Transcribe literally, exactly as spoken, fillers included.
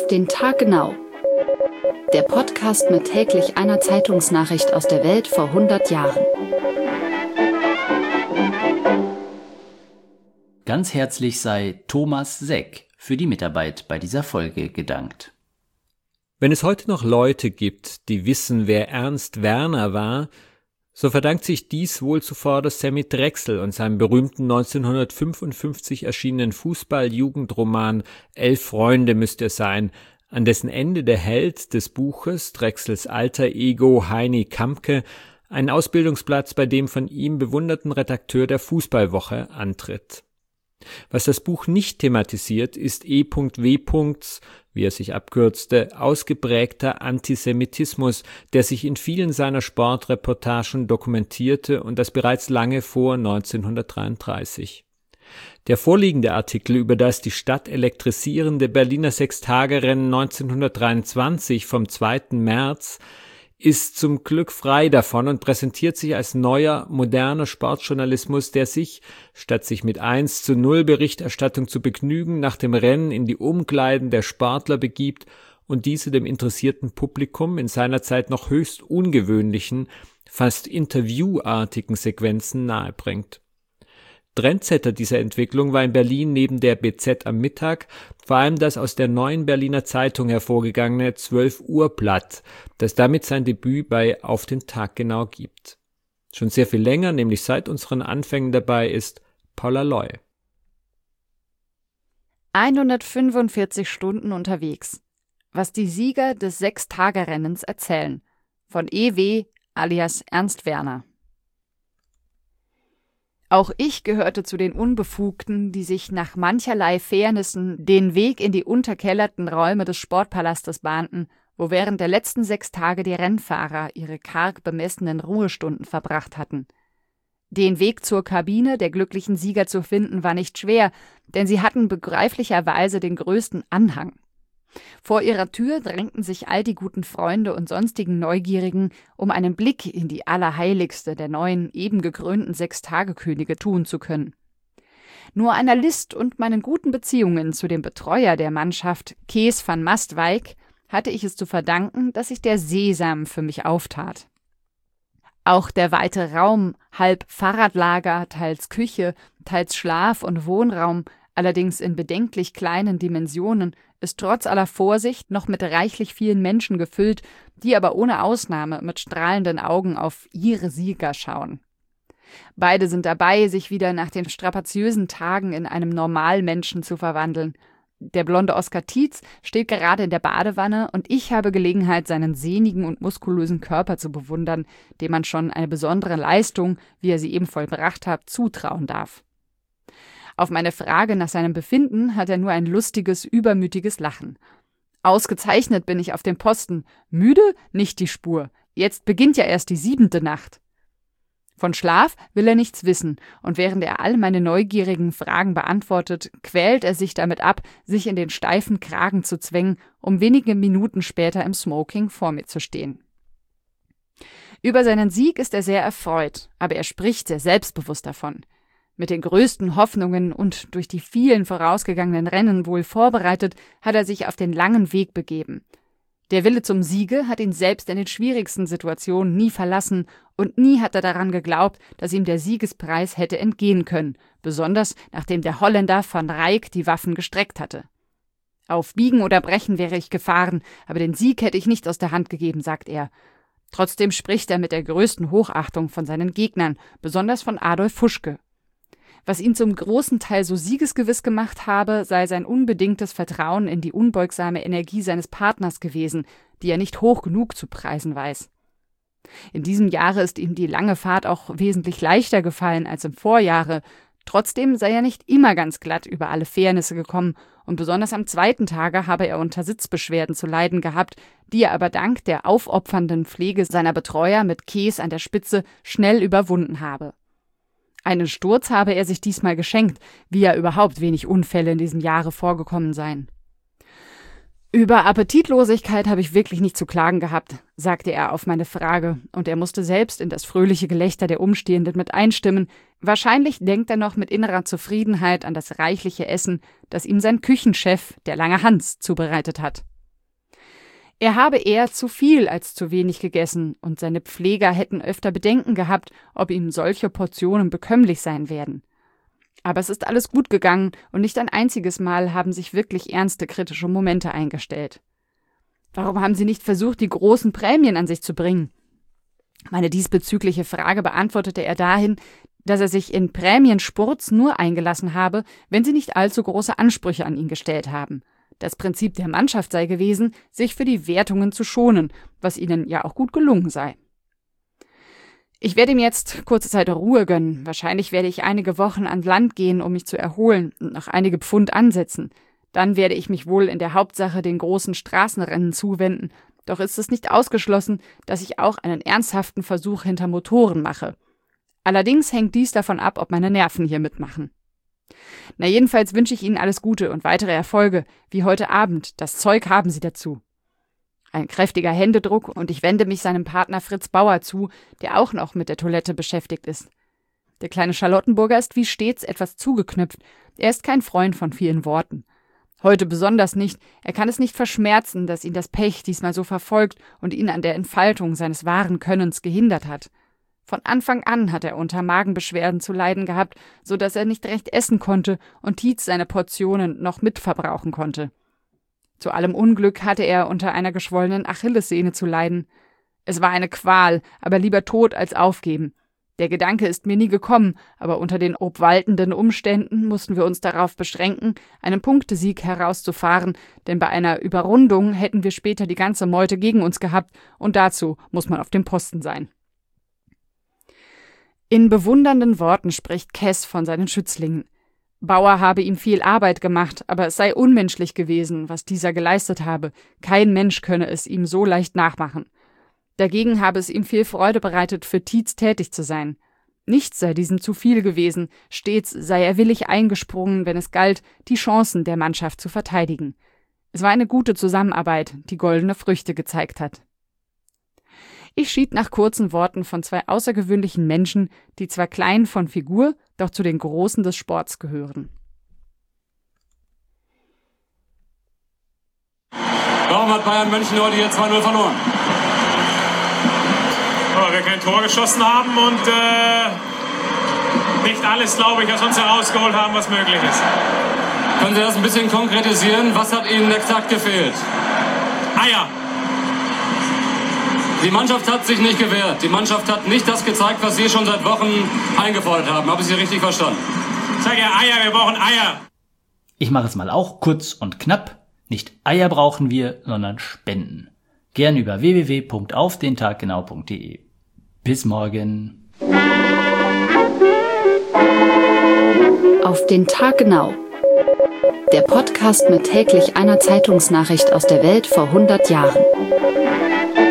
den Tag genau. Der Podcast mit täglich einer Zeitungsnachricht aus der Welt vor hundert Jahren. Ganz herzlich sei Thomas Seck für die Mitarbeit bei dieser Folge gedankt. Wenn es heute noch Leute gibt, die wissen, wer Ernst Werner war, so verdankt sich dies wohl zuvorderst Sammy Drechsel und seinem berühmten neunzehnhundertfünfundfünfzig erschienenen Fußball-Jugendroman Elf Freunde müsste es sein, an dessen Ende der Held des Buches, Drechsels alter Ego Heini Kampke, einen Ausbildungsplatz bei dem von ihm bewunderten Redakteur der Fußballwoche antritt. Was das Buch nicht thematisiert, ist E W wie er sich abkürzte, ausgeprägter Antisemitismus, der sich in vielen seiner Sportreportagen dokumentierte und das bereits lange vor neunzehnhundertdreiunddreißig. Der vorliegende Artikel über das die Stadt elektrisierende Berliner Sechstagerennen neunzehnhundertdreiundzwanzig vom zweiten März ist zum Glück frei davon und präsentiert sich als neuer, moderner Sportjournalismus, der sich, statt sich mit eins zu null Berichterstattung zu begnügen, nach dem Rennen in die Umkleiden der Sportler begibt und diese dem interessierten Publikum in seinerzeit noch höchst ungewöhnlichen, fast interviewartigen Sequenzen nahebringt. Trendsetter dieser Entwicklung war in Berlin neben der B Z am Mittag vor allem das aus der Neuen Berliner Zeitung hervorgegangene zwölf Uhr Blatt, das damit sein Debüt bei Auf den Tag genau gibt. Schon sehr viel länger, nämlich seit unseren Anfängen dabei, ist Paula Loy. hundertfünfundvierzig Stunden unterwegs. Was die Sieger des Sechstagerennens erzählen. Von E W alias Ernst Werner. Auch ich gehörte zu den Unbefugten, die sich nach mancherlei Fairnissen den Weg in die unterkellerten Räume des Sportpalastes bahnten, wo während der letzten sechs Tage die Rennfahrer ihre karg bemessenen Ruhestunden verbracht hatten. Den Weg zur Kabine der glücklichen Sieger zu finden, war nicht schwer, denn sie hatten begreiflicherweise den größten Anhang. Vor ihrer Tür drängten sich all die guten Freunde und sonstigen Neugierigen, um einen Blick in die allerheiligste der neuen, eben gekrönten Sechstagekönige tun zu können. Nur einer List und meinen guten Beziehungen zu dem Betreuer der Mannschaft, Kees van Mastwijk, hatte ich es zu verdanken, dass sich der Sesam für mich auftat. Auch der weite Raum, halb Fahrradlager, teils Küche, teils Schlaf- und Wohnraum, allerdings in bedenklich kleinen Dimensionen, ist trotz aller Vorsicht noch mit reichlich vielen Menschen gefüllt, die aber ohne Ausnahme mit strahlenden Augen auf ihre Sieger schauen. Beide sind dabei, sich wieder nach den strapaziösen Tagen in einem Normalmenschen zu verwandeln. Der blonde Oskar Tietz steht gerade in der Badewanne und ich habe Gelegenheit, seinen sehnigen und muskulösen Körper zu bewundern, dem man schon eine besondere Leistung, wie er sie eben vollbracht hat, zutrauen darf. Auf meine Frage nach seinem Befinden hat er nur ein lustiges, übermütiges Lachen. Ausgezeichnet bin ich auf dem Posten. Müde? Nicht die Spur. Jetzt beginnt ja erst die siebente Nacht. Von Schlaf will er nichts wissen, und während er all meine neugierigen Fragen beantwortet, quält er sich damit ab, sich in den steifen Kragen zu zwängen, um wenige Minuten später im Smoking vor mir zu stehen. Über seinen Sieg ist er sehr erfreut, aber er spricht sehr selbstbewusst davon. Mit den größten Hoffnungen und durch die vielen vorausgegangenen Rennen wohl vorbereitet, hat er sich auf den langen Weg begeben. Der Wille zum Siege hat ihn selbst in den schwierigsten Situationen nie verlassen und nie hat er daran geglaubt, dass ihm der Siegespreis hätte entgehen können, besonders nachdem der Holländer Van Rijk die Waffen gestreckt hatte. Auf Biegen oder Brechen wäre ich gefahren, aber den Sieg hätte ich nicht aus der Hand gegeben, sagt er. Trotzdem spricht er mit der größten Hochachtung von seinen Gegnern, besonders von Adolf Fuschke. Was ihn zum großen Teil so siegesgewiss gemacht habe, sei sein unbedingtes Vertrauen in die unbeugsame Energie seines Partners gewesen, die er nicht hoch genug zu preisen weiß. In diesem Jahre ist ihm die lange Fahrt auch wesentlich leichter gefallen als im Vorjahre. Trotzdem sei er nicht immer ganz glatt über alle Fairnisse gekommen und besonders am zweiten Tage habe er unter Sitzbeschwerden zu leiden gehabt, die er aber dank der aufopfernden Pflege seiner Betreuer mit Kees an der Spitze schnell überwunden habe. Einen Sturz habe er sich diesmal geschenkt, wie ja überhaupt wenig Unfälle in diesem Jahre vorgekommen seien. Über Appetitlosigkeit habe ich wirklich nicht zu klagen gehabt, sagte er auf meine Frage, und er musste selbst in das fröhliche Gelächter der Umstehenden mit einstimmen. Wahrscheinlich denkt er noch mit innerer Zufriedenheit an das reichliche Essen, das ihm sein Küchenchef, der lange Hans, zubereitet hat. Er habe eher zu viel als zu wenig gegessen und seine Pfleger hätten öfter Bedenken gehabt, ob ihm solche Portionen bekömmlich sein werden. Aber es ist alles gut gegangen und nicht ein einziges Mal haben sich wirklich ernste kritische Momente eingestellt. Warum haben Sie nicht versucht, die großen Prämien an sich zu bringen? Meine diesbezügliche Frage beantwortete er dahin, dass er sich in Prämienspurts nur eingelassen habe, wenn sie nicht allzu große Ansprüche an ihn gestellt haben. Das Prinzip der Mannschaft sei gewesen, sich für die Wertungen zu schonen, was ihnen ja auch gut gelungen sei. Ich werde ihm jetzt kurze Zeit Ruhe gönnen. Wahrscheinlich werde ich einige Wochen an Land gehen, um mich zu erholen und noch einige Pfund ansetzen. Dann werde ich mich wohl in der Hauptsache den großen Straßenrennen zuwenden. Doch ist es nicht ausgeschlossen, dass ich auch einen ernsthaften Versuch hinter Motoren mache. Allerdings hängt dies davon ab, ob meine Nerven hier mitmachen. Na, jedenfalls wünsche ich Ihnen alles Gute und weitere Erfolge, wie heute Abend. Das Zeug haben Sie dazu. Ein kräftiger Händedruck und ich wende mich seinem Partner Fritz Bauer zu, der auch noch mit der Toilette beschäftigt ist. Der kleine Charlottenburger ist wie stets etwas zugeknüpft. Er ist kein Freund von vielen Worten. Heute besonders nicht. Er kann es nicht verschmerzen, dass ihn das Pech diesmal so verfolgt und ihn an der Entfaltung seines wahren Könnens gehindert hat. Von Anfang an hat er unter Magenbeschwerden zu leiden gehabt, so dass er nicht recht essen konnte und Tietz seine Portionen noch mitverbrauchen konnte. Zu allem Unglück hatte er unter einer geschwollenen Achillessehne zu leiden. Es war eine Qual, aber lieber tot als aufgeben. Der Gedanke ist mir nie gekommen, aber unter den obwaltenden Umständen mussten wir uns darauf beschränken, einen Punktesieg herauszufahren, denn bei einer Überrundung hätten wir später die ganze Meute gegen uns gehabt und dazu muss man auf dem Posten sein. In bewundernden Worten spricht Kess von seinen Schützlingen. Bauer habe ihm viel Arbeit gemacht, aber es sei unmenschlich gewesen, was dieser geleistet habe. Kein Mensch könne es ihm so leicht nachmachen. Dagegen habe es ihm viel Freude bereitet, für Tietz tätig zu sein. Nichts sei diesem zu viel gewesen, stets sei er willig eingesprungen, wenn es galt, die Chancen der Mannschaft zu verteidigen. Es war eine gute Zusammenarbeit, die goldene Früchte gezeigt hat. Ich schied nach kurzen Worten von zwei außergewöhnlichen Menschen, die zwar klein von Figur, doch zu den Großen des Sports gehören. Warum hat Bayern München heute hier zwei null verloren? Weil wir kein Tor geschossen haben und äh, nicht alles, glaube ich, aus uns herausgeholt haben, was möglich ist. Können Sie das ein bisschen konkretisieren? Was hat Ihnen exakt gefehlt? Eier. Die Mannschaft hat sich nicht gewehrt. Die Mannschaft hat nicht das gezeigt, was Sie schon seit Wochen eingefordert haben. Habe ich Sie richtig verstanden? Ich sage ja Eier, wir brauchen Eier. Ich mache es mal auch kurz und knapp. Nicht Eier brauchen wir, sondern Spenden. Gern über w w w punkt auf den tag genau punkt de. Bis morgen. Auf den Tag genau. Der Podcast mit täglich einer Zeitungsnachricht aus der Welt vor hundert Jahren.